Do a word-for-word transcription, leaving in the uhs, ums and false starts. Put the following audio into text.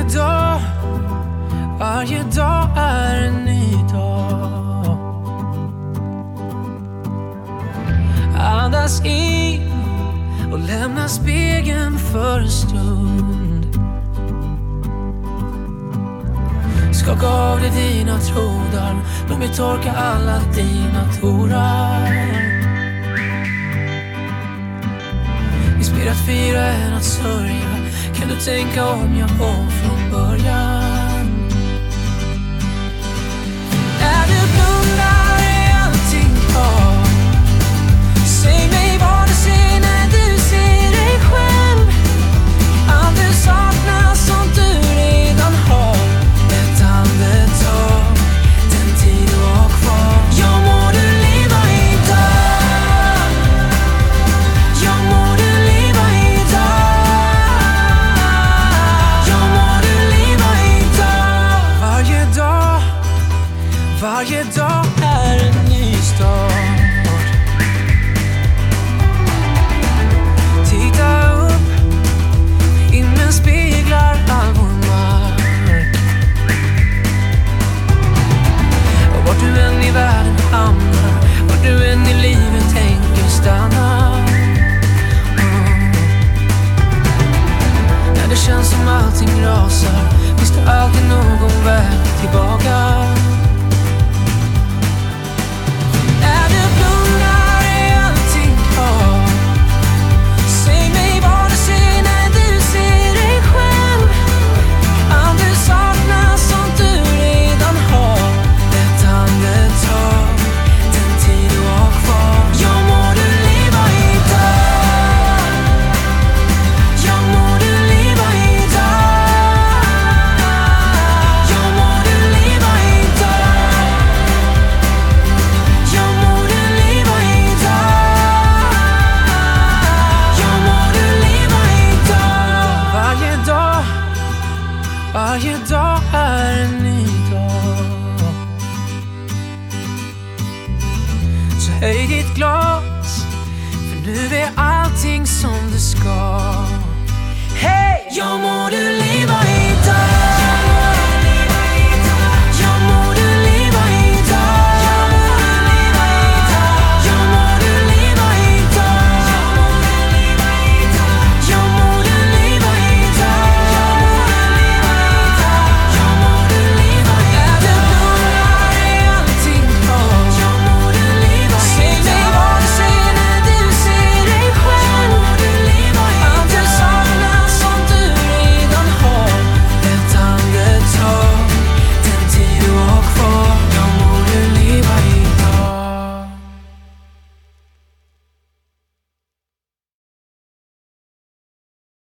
dag, varje dag är en ny dag. Andas in och lämna spegeln för en stund. Skaka av dig dina trådar, låt mig torka alla dina tårar. Visst blir att fira än att sörja. Kan du tänka om jag om från början? När du blundar är allting kvar. Säg mig vad du ser när du ser dig själv. Allt du saknar som du redan har. Ett andetag, den tid du har kvar. Jag må du leva idag. Jag må du leva idag. Jag må du leva idag. Varje dag, varje dag är en ny start. Titta upp, himlen speglar all vår mark. Och vart du än i världen hamnar, vart du än i livet tänker stanna. Mm. När det känns som allting rasar, finns det alltid någon väg tillbaka. När du blundar är allting kvar. Säg mig vad du ser när du ser dig själv. Allt du saknar som du redan har. Ett andetag, den tid du har kvar. Jag må du leva idag. Jag må du leva idag. Jag må du leva idag. Jag må du leva idag. Jag må du leva idag. Varje dag, varje dag är en ny dag. Så höj ditt glas, för nu är allting som det ska. Hej! Jag må du leva